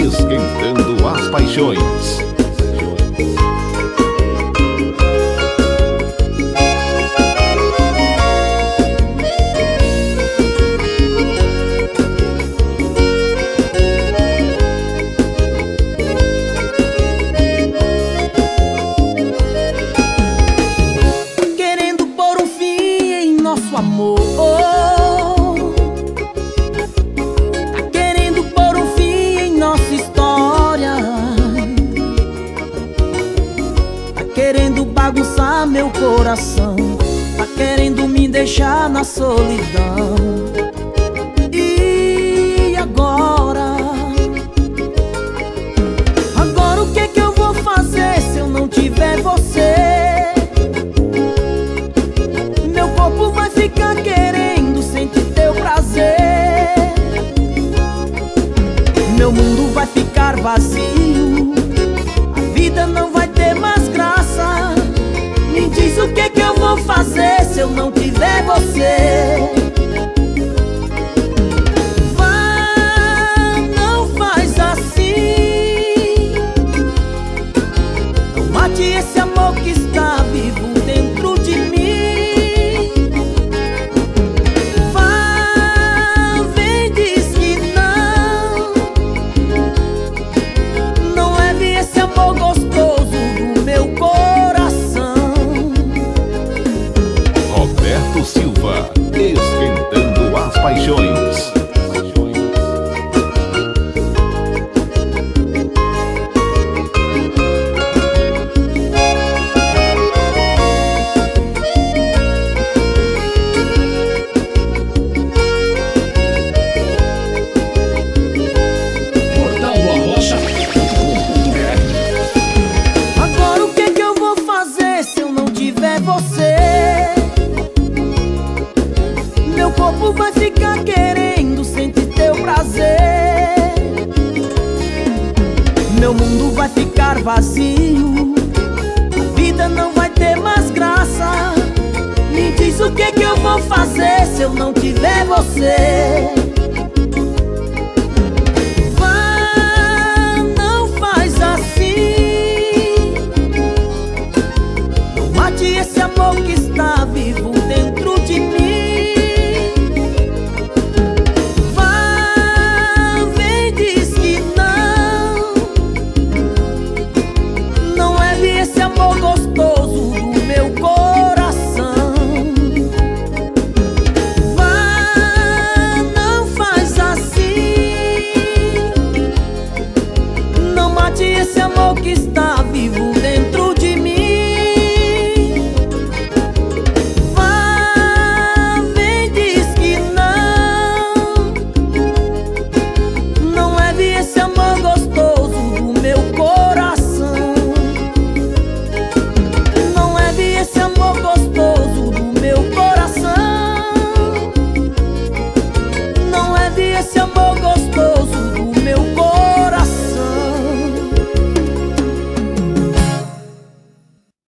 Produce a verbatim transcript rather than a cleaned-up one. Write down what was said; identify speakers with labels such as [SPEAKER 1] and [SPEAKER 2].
[SPEAKER 1] esquentando as paixões.
[SPEAKER 2] Querendo pôr um fim em nosso amor, tá querendo pôr um fim em nossa história, tá querendo bagunçar meu coração, tá querendo me deixar na solidão. E agora? Agora o que que eu vou fazer se eu não tiver você? Meu corpo vai ficar querendo sentir teu prazer, meu mundo vai ficar vazio, a vida não vai ter mais graça. Me diz o que que eu vou fazer se eu não tiver você? Vá, não faz assim, não mate esse amor que está vivo dentro de mim. Vá, vem, diz que não, não leve esse amor gostoso do meu coração.
[SPEAKER 1] Roberto Silva, esquentando as paixões.
[SPEAKER 3] Portal do Arrocha ponto com ponto br.
[SPEAKER 2] Agora o que que eu vou fazer se eu não tiver você? Meu corpo vai ficar querendo sentir teu prazer, meu mundo vai ficar vazio, a vida não vai ter mais graça. Me diz o que que eu vou fazer se eu não tiver você?